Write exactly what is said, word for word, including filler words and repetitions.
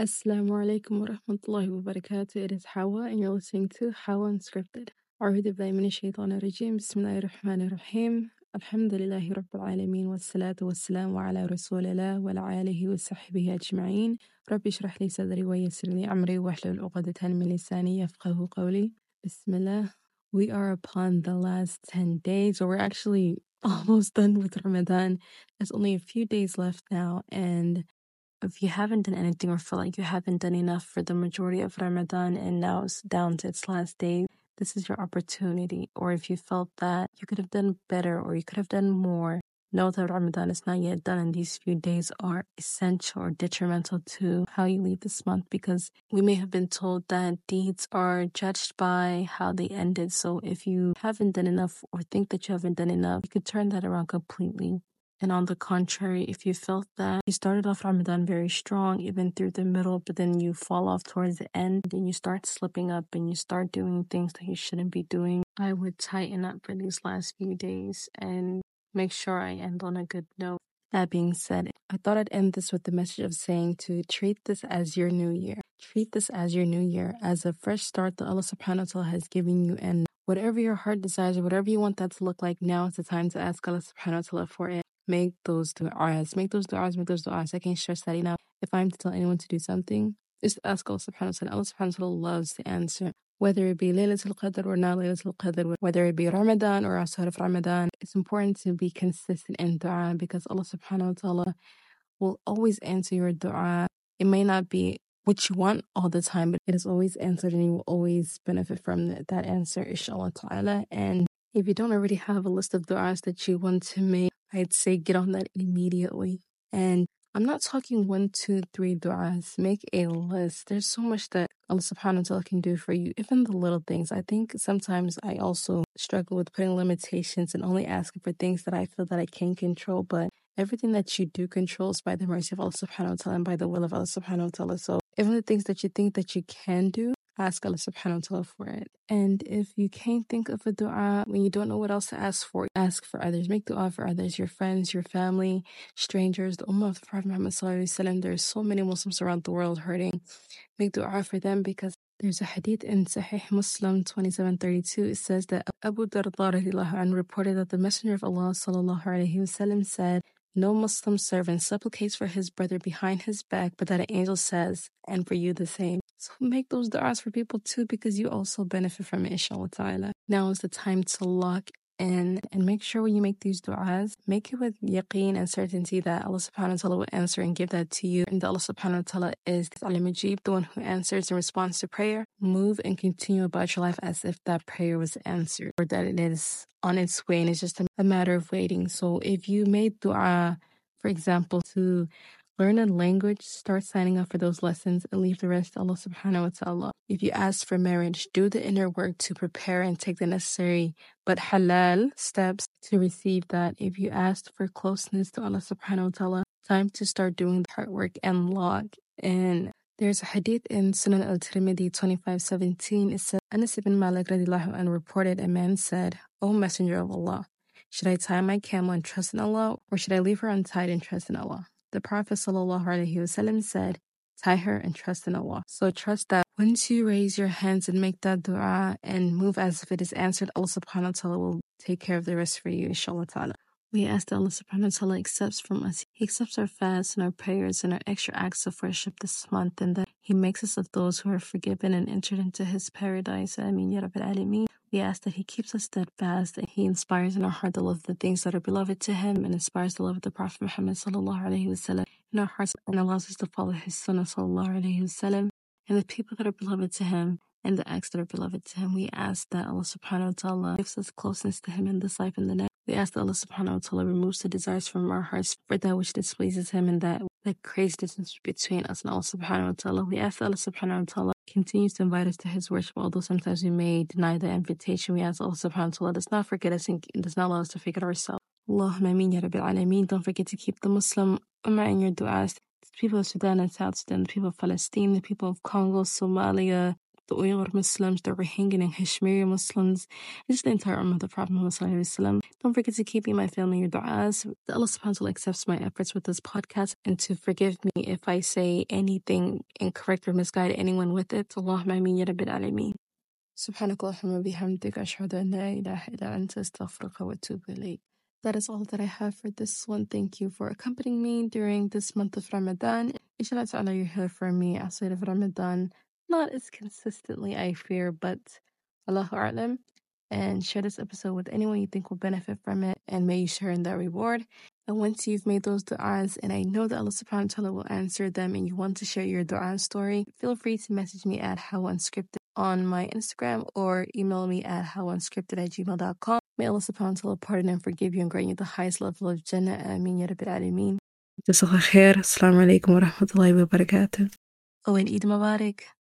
Assalamu alaikum wa rahmatullahi wa barakatuh. It is Hawa, and you're listening to Hawa Unscripted. أعوذ بالله من الشيطان الرجيم بسم الله الرحمن الرحيم الحمد لله رب العالمين والصلاة والسلام على رسول الله وعلى آله وصحبه أجمعين رب اشرح لي صدري ويسر لي أمري واحلل عقدة من لساني يفقهوا قولي بسم الله. We are upon the last ten days, or we're actually almost done with Ramadan. There's only a few days left now, and if you haven't done anything or feel like you haven't done enough for the majority of Ramadan and now it's down to its last day, this is your opportunity. Or if you felt that you could have done better or you could have done more, know that Ramadan is not yet done and these few days are essential or detrimental to how you leave this month, because we may have been told that deeds are judged by how they ended. So if you haven't done enough or think that you haven't done enough, you could turn that around completely. And on the contrary, if you felt that you started off Ramadan very strong, even through the middle, but then you fall off towards the end and you start slipping up and you start doing things that you shouldn't be doing, I would tighten up for these last few days and make sure I end on a good note. That being said, I thought I'd end this with the message of saying to treat this as your new year. Treat this as your new year, as a fresh start that Allah subhanahu wa ta'ala has given you, and whatever your heart desires or whatever you want that to look like, now is the time to ask Allah subhanahu wa ta'ala for it. Make those du'as, make those du'as, make those du'as. I can't stress that enough. If I'm to tell anyone to do something, just ask Allah subhanahu wa ta'ala. Allah subhanahu wa ta'ala loves to answer. Whether it be Laylatul Qadr or not Laylatul Qadr, whether it be Ramadan or outside of Ramadan, it's important to be consistent in du'a, because Allah subhanahu wa ta'ala will always answer your du'a. It may not be what you want all the time, but it is always answered and you will always benefit from that answer, inshallah ta'ala. And if you don't already have a list of du'as that you want to make, I'd say get on that immediately. And I'm not talking one, two, three du'as. Make a list. There's so much that Allah subhanahu wa ta'ala can do for you, even the little things. I think sometimes I also struggle with putting limitations and only asking for things that I feel that I can control, but everything that you do control is by the mercy of Allah subhanahu wa ta'ala and by the will of Allah subhanahu wa ta'ala. So even the things that you think that you can do, ask Allah subhanahu wa ta'ala for it. And if you can't think of a dua, when you don't know what else to ask for, ask for others. Make dua for others, your friends, your family, strangers, the ummah of the Prophet Muhammad sallallahu alaihi wasallam. There's so many Muslims around the world hurting. Make dua for them, because there's a hadith in Sahih Muslim twenty-seven thirty-two. It says that Abu Darda radiallahu anhu reported that the Messenger of Allah sallallahu alaihi wasallam said, "No Muslim servant supplicates for his brother behind his back, but that an angel says, and for you the same." So make those du'as for people too, because you also benefit from it, inshallah ta'ala. Now is the time to lock in and make sure when you make these du'as, make it with yaqeen and certainty that Allah subhanahu wa ta'ala will answer and give that to you. And that Allah subhanahu wa ta'ala is al-Mujib, the one who answers in response to prayer. Move and continue about your life as if that prayer was answered, or that it is on its way and it's just a matter of waiting. So if you made du'a, for example, to learn a language, start signing up for those lessons and leave the rest to Allah subhanahu wa ta'ala. If you ask for marriage, do the inner work to prepare and take the necessary but halal steps to receive that. If you asked for closeness to Allah subhanahu wa ta'ala, time to start doing the hard work and log in. There's a hadith in Sunan al-Tirmidhi twenty-five seventeen. It says, Anas ibn Malik radiallahu anhu reported, a man said, "O Messenger of Allah, should I tie my camel and trust in Allah, or should I leave her untied and trust in Allah?" The Prophet sallallahu alaihi wasallam said, "Tie her and trust in Allah." So trust that once you raise your hands and make that dua and move as if it is answered, Allah subhanahu wa ta'ala will take care of the rest for you, inshallah ta'ala. We ask that Allah subhanahu wa ta'ala accepts from us. He accepts our fasts and our prayers and our extra acts of worship this month, and that He makes us of those who are forgiven and entered into His paradise. Ameen ya Rabbil Alameen. We ask that He keeps us steadfast, that He inspires in our heart the love of the things that are beloved to Him, and inspires the love of the Prophet Muhammad sallallahu alaihi wasallam in our hearts, and allows us to follow His Sunnah sallallahu alaihi wasallam, and the people that are beloved to Him, and the acts that are beloved to Him. We ask that Allah subhanahu wa ta'ala gives us closeness to Him in this life and the next. We ask that Allah subhanahu wa ta'ala removes the desires from our hearts for that which displeases Him, and that that creates distance between us and Allah subhanahu wa ta'ala. We ask that Allah subhanahu wa ta'ala continues to invite us to His worship, although sometimes we may deny the invitation. We ask Allah subhanahu wa ta'ala does not forget us and does not allow us to forget ourselves. Allahumma ameen ya Rabbil Alameen. Don't forget to keep the Muslim ummah in your du'as. The people of Sudan and South Sudan, the people of Palestine, the people of Congo, Somalia, the Uyghur Muslims, the Rohingya and Kashmiri Muslims, and just the entire Ummah of the Prophet Muhammad Sallallahu Alaihi Wasallam. Don't forget to keep me and my family in your du'as. That Allah subhanahu wa ta'ala accepts my efforts with this podcast and to forgive me if I say anything incorrect or misguide anyone with it. Allahumma ameen ya rabbil alameen. سبحانك اللهم وبحمدك أشهد أن لا إله إلا أنت أستغفرك وأتوب إليك. That is all that I have for this one. Thank you for accompanying me during this month of Ramadan. Inshallah ta'ala, you'll hear from me outside of Ramadan. Not as consistently, I fear, but Allahu A'lam. And share this episode with anyone you think will benefit from it, and may you share in that reward. And once you've made those du'as, and I know that Allah subhanahu wa ta'ala will answer them, and you want to share your du'a story, feel free to message me at howanscripted on my Instagram or email me at howanscripted at gmail dot com. May Allah subhanahu wa ta'ala pardon and forgive you and grant you the highest level of Jannah. Ameen ya Rabbil Alameen. Jazakallah khair. Assalamu alaikum wa rahmatullahi wa barakatuh. Oh, and Eid Mubarak.